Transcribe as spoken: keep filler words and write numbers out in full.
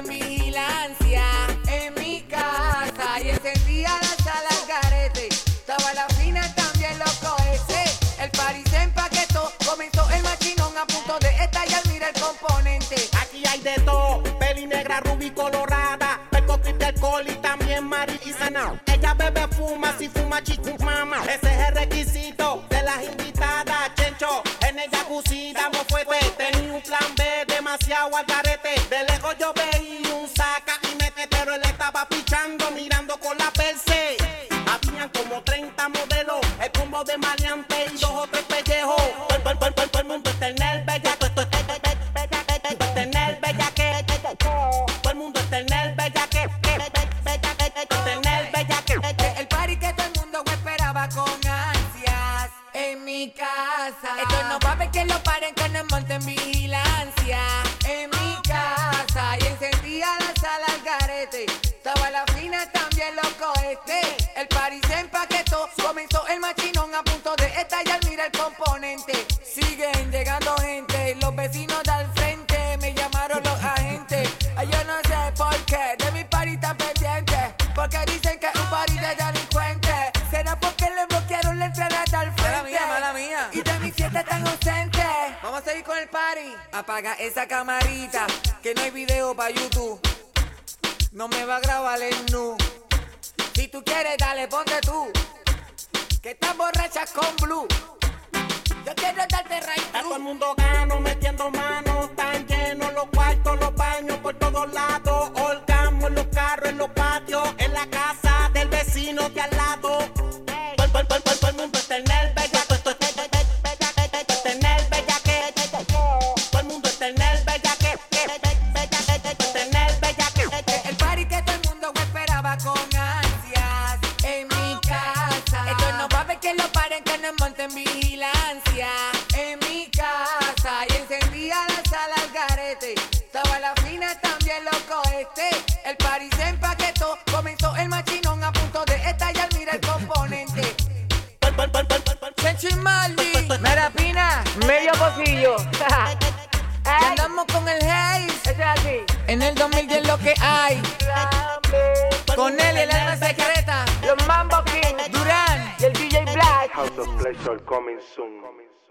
en vigilancia en mi casa y encendía la sala al garete. Estaba la fina también loco ese. El party se empaquetó, comenzó el machinón a punto de estallar, mira el componente. Aquí hay de todo, peli negra, rubí, colorada, perco, triple alcohol y también marihuana. Ella bebe, fuma, si fuma chichu mama. Ese es el requisito de las invitadas. Chencho, en el jacuzzi damos fuerte. Tenía un plan B, demasiado al garete. De lejos yo veía un saca y mete, pero él estaba pichando, mirando con la perse. Habían como treinta modelos, el combo de maleante y dos o tres pellejos. Todo, todo, todo, todo el mundo está en el bellaco. Esto está en el bellaque. Todo el mundo está en el bellaque. Está en el bellaque. El party que todo el mundo esperaba con ansias en mi casa. Esto no va a ver que lo paren, que nos monten vigilancia en mi casa. Y encendía la sala al garete. Estaba la fina también loco este. El party se empaquetó, comenzó el machinón a punto de estallar, mira el componente. Siguen llegando gente, los vecinos de al frente me llamaron los agentes. Ay, yo no sé por qué de mi party tan pendiente, porque dicen que es un party de delincuentes. ¿Será porque le bloquearon la entrada de al frente? Mala mía, mala mía. Y de mi fiesta tan ausente. Vamos a seguir con el party. Apaga esa camarita, que no hay video para YouTube. No me va a grabar el nu. Si tú quieres, dale, ponte tú, que estás borracha con blue. Yo quiero darte right Está todo through. el mundo gano, metiendo manos. Están llenos los cuartos, los baños por todos lados. Holgamos en los carros, en los patios, en la casa del vecino de al lado. Todo, todo, todo, todo el mundo está en el bellaco. Esto está en el bellaque. Todo el mundo está en el bellaque. Está en el bellaque. El party que todo el mundo esperaba con ansias en mi casa. Esto no va a ver que lo paren, que nos monten vigilancia en mi casa. Y encendía la sala al garete. Estaba la fina también loco este. El party se empaquetó, comenzó el machinón a punto de estallar, mira el componente. Chencho y Maldi, mera pina, Medio pocillo. y andamos con el Haze. Eso es así. En el dos mil diez lo que hay. Con él el alma secreta. Los Mambo King Durán. y el D J Black. House of Pleasure coming soon.